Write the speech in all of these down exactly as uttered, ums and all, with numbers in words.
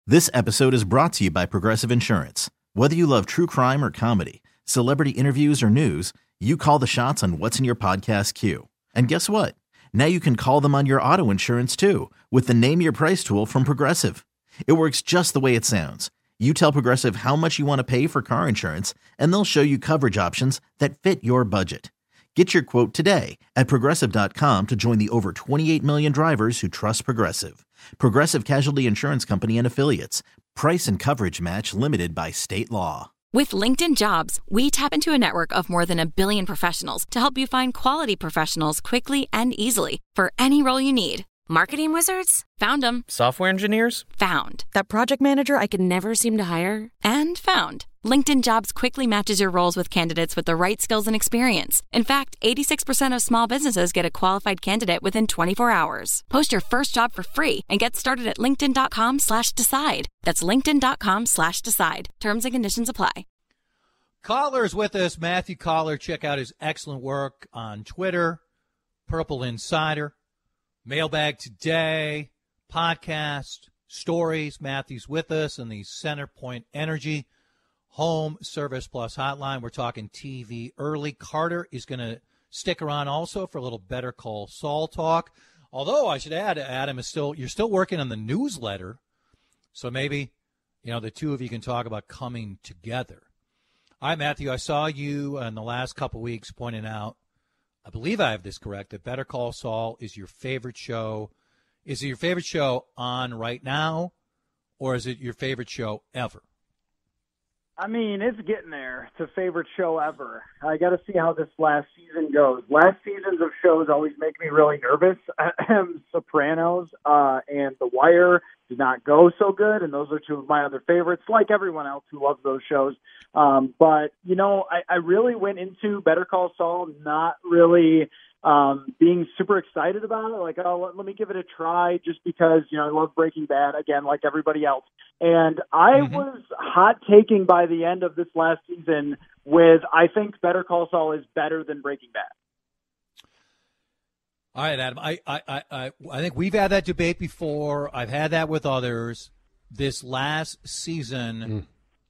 This episode is brought to you by Progressive Insurance. Whether you love true crime or comedy, celebrity interviews or news, you call the shots on what's in your podcast queue. And guess what? Now you can call them on your auto insurance too with the Name Your Price tool from Progressive. It works just the way it sounds. You tell Progressive how much you want to pay for car insurance, and they'll show you coverage options that fit your budget. Get your quote today at Progressive dot com to join the over twenty-eight million drivers who trust Progressive. Progressive Casualty Insurance Company and Affiliates. Price and coverage match limited by state law. With LinkedIn Jobs, we tap into a network of more than a billion professionals to help you find quality professionals quickly and easily for any role you need. Marketing wizards? Found them. Software engineers? Found. That project manager I could never seem to hire? And found. LinkedIn Jobs quickly matches your roles with candidates with the right skills and experience. In fact, eighty-six percent of small businesses get a qualified candidate within twenty-four hours. Post your first job for free and get started at linkedin.com slash decide. That's linkedin.com slash decide. Terms and conditions apply. Collar's with us. Matthew Collar. Check out his excellent work on Twitter, Purple Insider, Mailbag Today, podcast, stories. Matthew's with us in the Centerpoint Energy Home Service Plus hotline. We're talking T V early. Carter is going to stick around also for a little Better Call Saul talk. Although I should add, Adam is still you're still working on the newsletter, so maybe you know the two of you can talk about coming together. All right, Matthew, I saw you in the last couple weeks pointing out, I believe I have this correct, that Better Call Saul is your favorite show. Is it your favorite show on right now, or is it your favorite show ever? I mean, it's getting there. It's a favorite show ever. I got to see how this last season goes. Last seasons of shows always make me really nervous. Sopranos uh, and The Wire did not go so good, and those are two of my other favorites, like everyone else who loves those shows. Um, but, you know, I, I really went into Better Call Saul not really um, being super excited about it. Like, oh, let, let me give it a try just because, you know, I love Breaking Bad, again, like everybody else. And I mm-hmm. was hot taking by the end of this last season with, I think Better Call Saul is better than Breaking Bad. All right, Adam, I, I, I, I think we've had that debate before. I've had that with others. This last season, mm.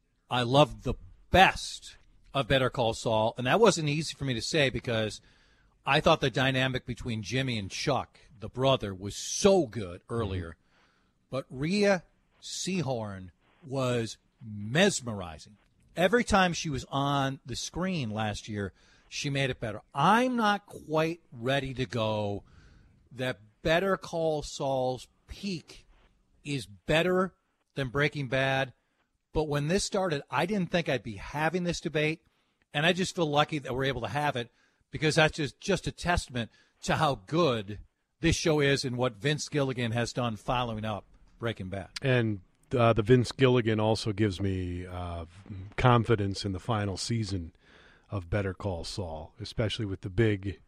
I loved the best of Better Call Saul, and that wasn't easy for me to say because I thought the dynamic between Jimmy and Chuck, the brother, was so good earlier. Mm. But Rhea Seehorn was mesmerizing. Every time she was on the screen last year, she made it better. I'm not quite ready to go that Better Call Saul's peak is better than Breaking Bad. But when this started, I didn't think I'd be having this debate, and I just feel lucky that we're able to have it because that's just, just a testament to how good this show is and what Vince Gilligan has done following up Breaking Bad. And uh, the Vince Gilligan also gives me uh, confidence in the final season of Better Call Saul, especially with the big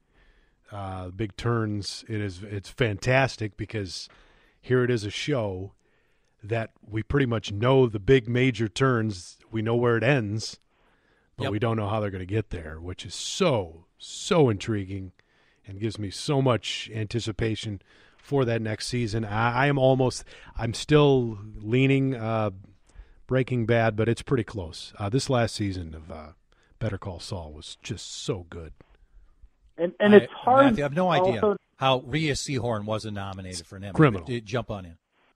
uh, big turns. It is it's fantastic because here it is a show that we pretty much know the big major turns. We know where it ends, but yep. we don't know how they're going to get there, which is so, so intriguing and gives me so much anticipation for that next season. I, I am almost – I'm still leaning uh, Breaking Bad, but it's pretty close. Uh, this last season of uh, Better Call Saul was just so good. And and it's I, hard. Matthew, I have no idea also, how Rhea Seehorn wasn't nominated for an Emmy. Criminal. Did jump on in.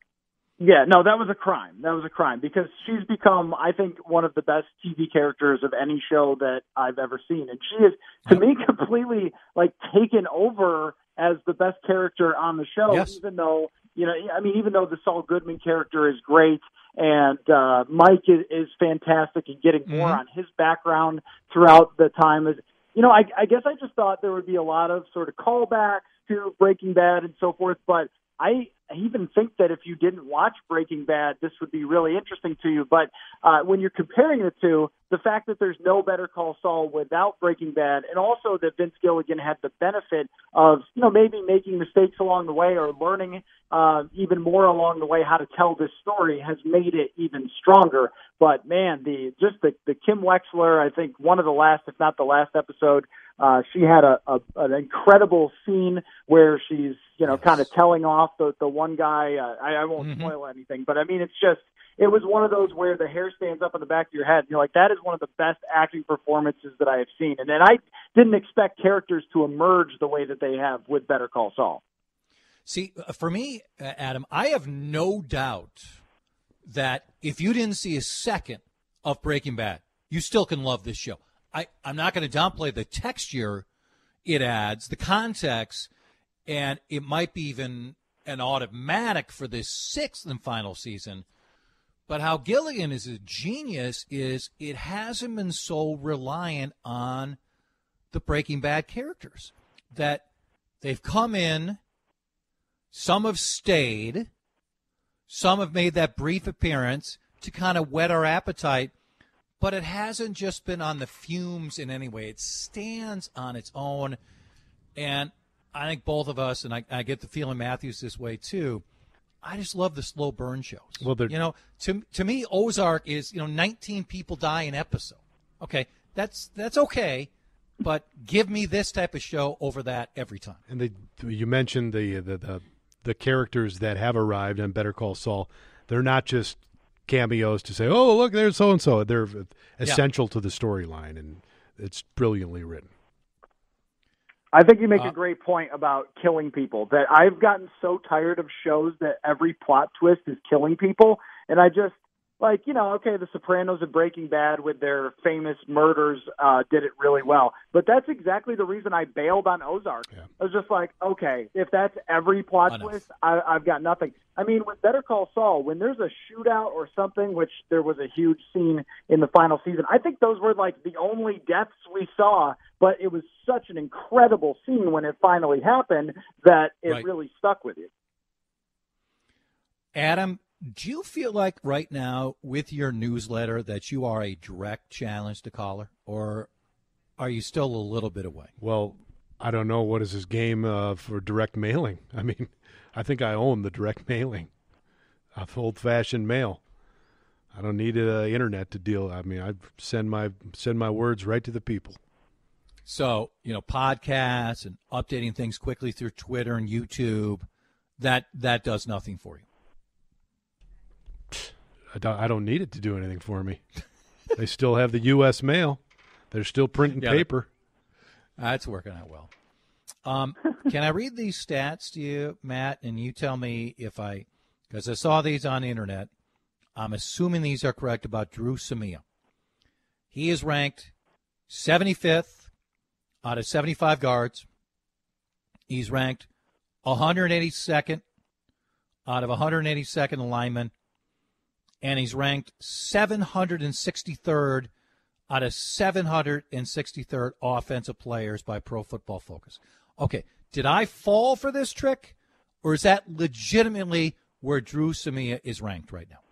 Yeah, no, that was a crime. That was a crime because she's become, I think, one of the best T V characters of any show that I've ever seen. And she is, to me, completely, like, taken over as the best character on the show, yes. even though, you know, I mean, even though the Saul Goodman character is great and uh, Mike is, is fantastic and getting more mm-hmm. on his background throughout the time. Is, you know, I, I guess I just thought there would be a lot of sort of callbacks to Breaking Bad and so forth, but I even think that if you didn't watch Breaking Bad, this would be really interesting to you. But uh, when you're comparing the two, the fact that there's no Better Call Saul without Breaking Bad, and also that Vince Gilligan had the benefit of, you know, maybe making mistakes along the way or learning uh, even more along the way how to tell this story has made it even stronger. But man, the just the, the Kim Wexler, I think one of the last, if not the last episode, uh, she had a, a an incredible scene where she's, you know, yes. kind of telling off the, the one guy. Uh, I, I won't mm-hmm. spoil anything, but I mean, it's just, it was one of those where the hair stands up on the back of your head. And you're like, that is one of the best acting performances that I have seen. And then I didn't expect characters to emerge the way that they have with Better Call Saul. See, for me, Adam, I have no doubt that if you didn't see a second of Breaking Bad, you still can love this show. I, I'm not going to downplay the texture it adds, the context, and it might be even an automatic for this sixth and final season. But how Gilligan is a genius is it hasn't been so reliant on the Breaking Bad characters, that they've come in, some have stayed, some have made that brief appearance to kind of whet our appetite, but it hasn't just been on the fumes in any way. It stands on its own, and I think both of us, and I, I get the feeling Matthew's this way too, I just love the slow burn shows. Well, you know, to to me, Ozark is, you know, nineteen people die an episode. Okay, that's that's okay, but give me this type of show over that every time. And they, you mentioned the, the the the characters that have arrived on Better Call Saul. They're not just cameos to say, "Oh, look, there's so and so." They're essential yeah. to the storyline, and it's brilliantly written. I think you make uh, a great point about killing people. That I've gotten so tired of shows that every plot twist is killing people, and I just like, you know, okay, The Sopranos and Breaking Bad with their famous murders uh, did it really well, but that's exactly the reason I bailed on Ozark. Yeah. I was just like, okay, if that's every plot Enough. twist, I, I've got nothing. I mean, with Better Call Saul, when there's a shootout or something, which there was a huge scene in the final season, I think those were like the only deaths we saw, but it was such an incredible scene when it finally happened that it right. really stuck with you. Adam, do you feel like right now with your newsletter that you are a direct challenge to caller, or are you still a little bit away? Well, I don't know. What is this game uh, for direct mailing? I mean, I think I own the direct mailing of old-fashioned mail. I don't need uh, internet to deal. I mean, I send my send my words right to the people. So, you know, podcasts and updating things quickly through Twitter and YouTube, that that does nothing for you. I don't, I don't need it to do anything for me. They still have the U S mail. They're still printing yeah, paper. That's working out well. Um, can I read these stats to you, Matt, and you tell me if I, because I saw these on the internet, I'm assuming these are correct about Drew Samia. He is ranked seventy-fifth out of seventy-five guards. He's ranked one hundred eighty-second out of one hundred eighty-second linemen. And he's ranked seven hundred sixty-third out of seven hundred sixty-third offensive players by Pro Football Focus. Okay, did I fall for this trick, or is that legitimately where Drew Samia is ranked right now?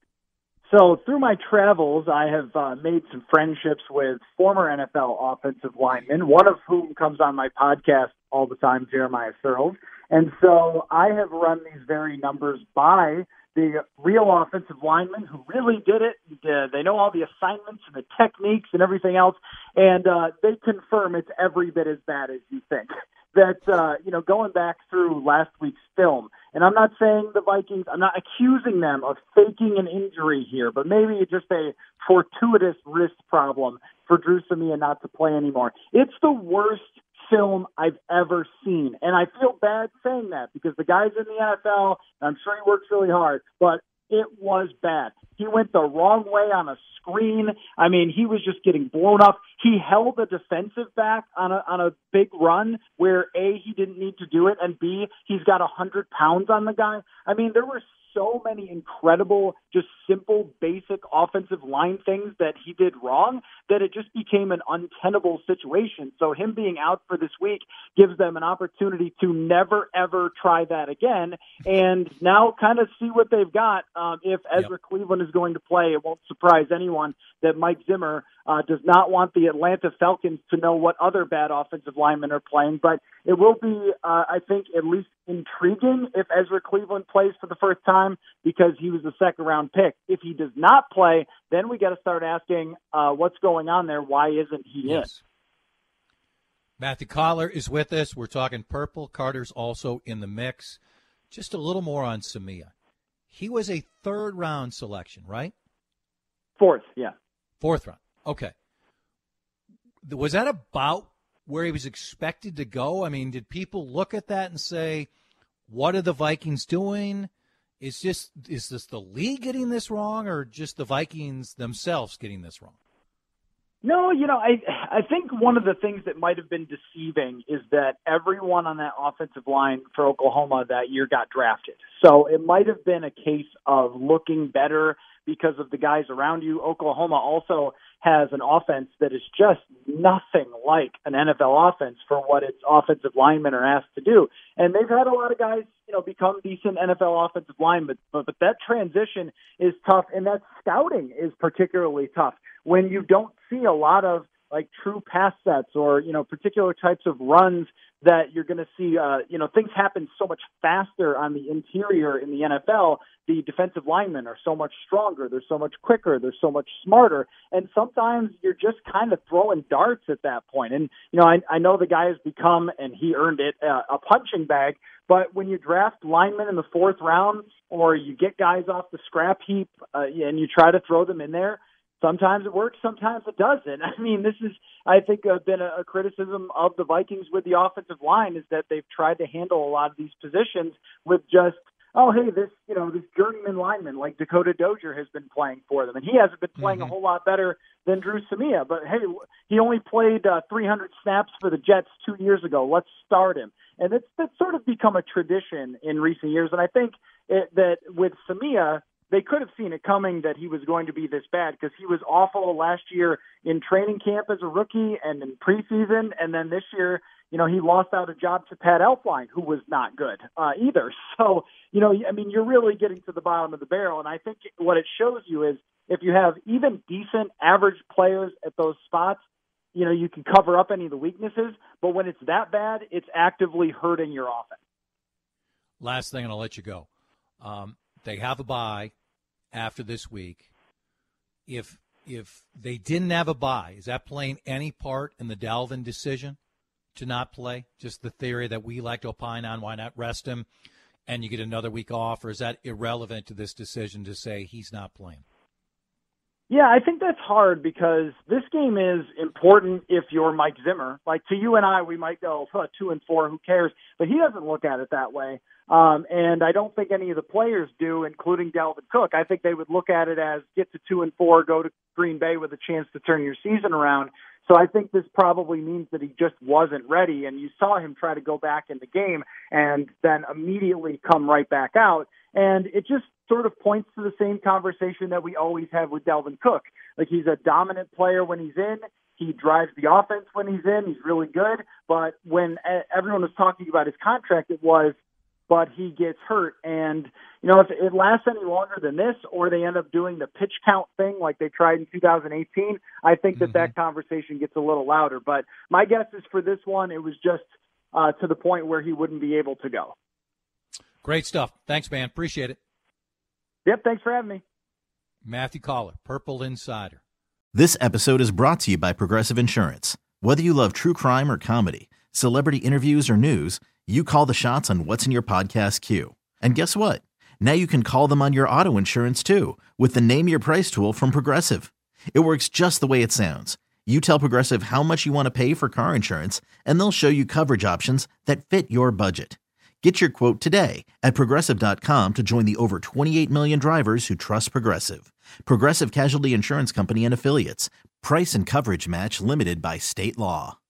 So through my travels, I have uh, made some friendships with former N F L offensive linemen, one of whom comes on my podcast all the time, Jeremiah Searles. And so I have run these very numbers by the real offensive linemen who really did it. Uh, they know all the assignments and the techniques and everything else, and uh, they confirm it's every bit as bad as you think. That, uh, you know, going back through last week's film, and I'm not saying the Vikings, I'm not accusing them of faking an injury here, but maybe it's just a fortuitous wrist problem for Drew Samia not to play anymore. It's the worst film I've ever seen. And I feel bad saying that because the guy's in the N F L, and I'm sure he works really hard, but it was bad. He went the wrong way on a screen. I mean, he was just getting blown up. He held a defensive back on a on a big run where A, he didn't need to do it, and B, he's got a hundred pounds on the guy. I mean, there were so many incredible, just simple, basic offensive line things that he did wrong that it just became an untenable situation. So him being out for this week gives them an opportunity to never, ever try that again and now kind of see what they've got. Um, if Ezra yep. Cleveland is going to play, it won't surprise anyone that Mike Zimmer uh, does not want the Atlanta Falcons to know what other bad offensive linemen are playing, but it will be, uh, I think, at least intriguing if Ezra Cleveland plays for the first time because he was a second-round pick. If he does not play, then we got to start asking uh, what's going on there. Why isn't he yes. in? Matthew Collar is with us. We're talking purple. Carter's also in the mix. Just a little more on Samia. he was a third round selection, right? Fourth, yeah. Fourth round. Okay. Was that about where he was expected to go? I mean, did people look at that and say, what are the Vikings doing? Is just is this the league getting this wrong, or just the Vikings themselves getting this wrong? No, you know, I I think one of the things that might have been deceiving is that everyone on that offensive line for Oklahoma that year got drafted. So it might have been a case of looking better because of the guys around you. Oklahoma also has an offense that is just nothing like an N F L offense for what its offensive linemen are asked to do. And they've had a lot of guys, you know, become decent N F L offensive linemen, but, but that transition is tough, and that scouting is particularly tough when you don't see a lot of like true pass sets or, you know, particular types of runs that you're going to see, uh, you know, things happen so much faster on the interior in the N F L. The defensive linemen are so much stronger. They're so much quicker. They're so much smarter. And sometimes you're just kind of throwing darts at that point. And, you know, I, I know the guy has become, and he earned it, uh, a punching bag. But when you draft linemen in the fourth round, or you get guys off the scrap heap uh, and you try to throw them in there, sometimes it works, sometimes it doesn't. I mean, this is, I think, uh, been a, a criticism of the Vikings with the offensive line, is that they've tried to handle a lot of these positions with just, oh, hey, this, you know, this journeyman lineman like Dakota Dozier has been playing for them, and he hasn't been playing mm-hmm. a whole lot better than Drew Samia. But hey, he only played uh, three hundred snaps for the Jets two years ago. Let's start him. And it's that's sort of become a tradition in recent years. And I think it, that with Samia, they could have seen it coming that he was going to be this bad, because he was awful last year in training camp as a rookie and in preseason. And then this year, you know, he lost out a job to Pat Elflein, who was not good uh, either. So, you know, I mean, you're really getting to the bottom of the barrel. And I think what it shows you is if you have even decent average players at those spots, you know, you can cover up any of the weaknesses. But when it's that bad, it's actively hurting your offense. Last thing, and I'll let you go. Um, they have a bye after this week. If if they didn't have a bye, is that playing any part in the Dalvin decision to not play? Just the theory that we like to opine on, why not rest him and you get another week off, or is that irrelevant to this decision to say he's not playing? Yeah, I think that's hard, because this game is important if you're Mike Zimmer. Like, to you and I, we might go huh, two and four, who cares? But he doesn't look at it that way. Um, and I don't think any of the players do, including Dalvin Cook. I think they would look at it as get to two and four, go to Green Bay with a chance to turn your season around. So I think this probably means that he just wasn't ready, and you saw him try to go back in the game and then immediately come right back out. And it just sort of points to the same conversation that we always have with Dalvin Cook. Like, he's a dominant player when he's in. He drives the offense when he's in. He's really good. But when everyone was talking about his contract, it was, but he gets hurt. And, you know, if it lasts any longer than this, or they end up doing the pitch count thing like they tried in two thousand eighteen, I think that mm-hmm. that conversation gets a little louder. But my guess is for this one, it was just uh, to the point where he wouldn't be able to go. Great stuff. Thanks, man. Appreciate it. Yep, thanks for having me. Matthew Coller, Purple Insider. This episode is brought to you by Progressive Insurance. Whether you love true crime or comedy, celebrity interviews or news, you call the shots on what's in your podcast queue. And guess what? Now you can call them on your auto insurance too, with the Name Your Price tool from Progressive. It works just the way it sounds. You tell Progressive how much you want to pay for car insurance, and they'll show you coverage options that fit your budget. Get your quote today at Progressive dot com to join the over twenty-eight million drivers who trust Progressive. Progressive Casualty Insurance Company and Affiliates. Price and coverage match limited by state law.